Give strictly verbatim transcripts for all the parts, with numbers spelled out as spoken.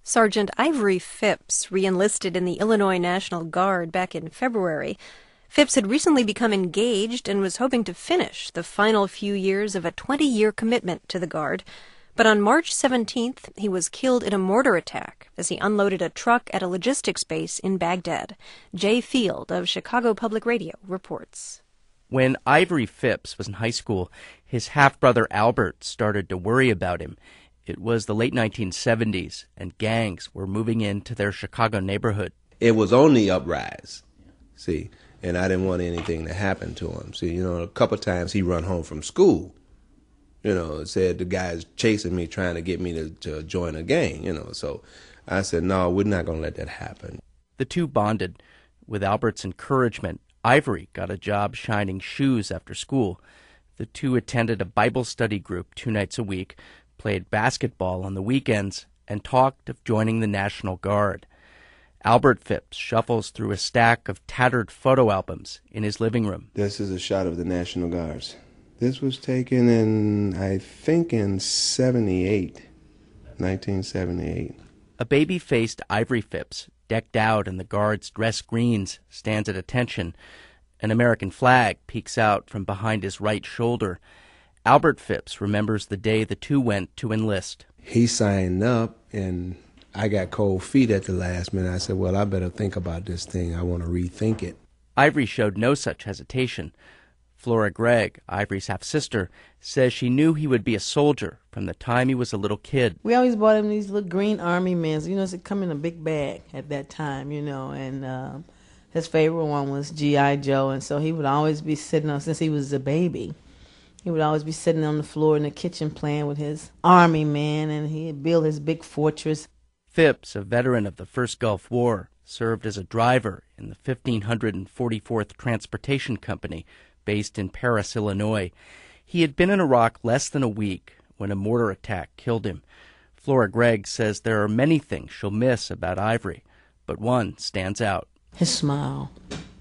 Sergeant Ivory Phipps re-enlisted in the Illinois National Guard back in February. Phipps had recently become engaged and was hoping to finish the final few years of a twenty-year commitment to the Guard. But on March seventeenth, he was killed in a mortar attack as he unloaded a truck at a logistics base in Baghdad. Jay Field of Chicago Public Radio reports. When Ivory Phipps was in high school, his half-brother Albert started to worry about him. It was the late nineteen seventies, and gangs were moving into their Chicago neighborhood. It was on the uprise, see, and I didn't want anything to happen to him. See, you know, a couple of times he run home from school, you know, said the guy's chasing me, trying to get me to, to join a gang, you know. So I said, no, we're not going to let that happen. The two bonded. With Albert's encouragement, Ivory got a job shining shoes after school. The two attended a Bible study group two nights a week, played basketball on the weekends, and talked of joining the National Guard. Albert Phipps shuffles through a stack of tattered photo albums in his living room. This is a shot of the National Guards. This was taken in, I think, in seventy-eight, nineteen seventy-eight. A baby-faced Ivory Phipps, decked out in the Guards' dress greens, stands at attention. An American flag peeks out from behind his right shoulder. Albert Phipps remembers the day the two went to enlist. He signed up, and I got cold feet at the last minute. I said, well, I better think about this thing. I want to rethink it. Ivory showed no such hesitation. Flora Gregg, Ivory's half-sister, says she knew he would be a soldier from the time he was a little kid. We always bought him these little green army men. You know, it come in a big bag at that time, you know, and um, his favorite one was G I Joe, and so he would always be sitting on, since he was a baby, he would always be sitting on the floor in the kitchen playing with his army man, and he'd build his big fortress. Phipps, a veteran of the First Gulf War, served as a driver in the fifteen forty-fourth Transportation Company, based in Paris, Illinois. He had been in Iraq less than a week when a mortar attack killed him. Flora Gregg says there are many things she'll miss about Ivory, but one stands out. His smile.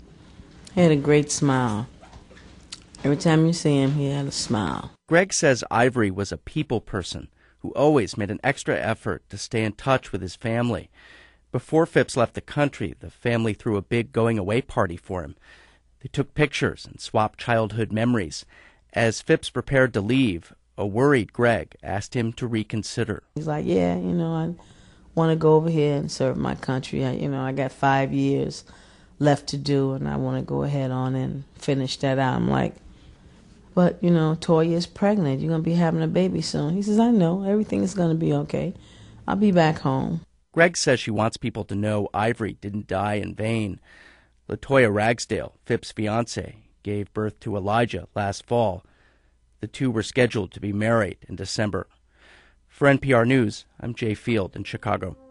He had a great smile. Every time you see him, he had a smile. Gregg says Ivory was a people person who always made an extra effort to stay in touch with his family. Before Phipps left the country, the family threw a big going-away party for him. They took pictures and swapped childhood memories. As Phipps prepared to leave, a worried Gregg asked him to reconsider. He's like, yeah, you know, I want to go over here and serve my country. I, you know, I got five years left to do, and I want to go ahead on and finish that out. I'm like, but, you know, Toya is pregnant. You're going to be having a baby soon. He says, I know. Everything is going to be okay. I'll be back home. Gregg says she wants people to know Ivory didn't die in vain. LaToya Ragsdale, Phipps' fiancée, gave birth to Elijah last fall. The two were scheduled to be married in December. For N P R News, I'm Jay Field in Chicago.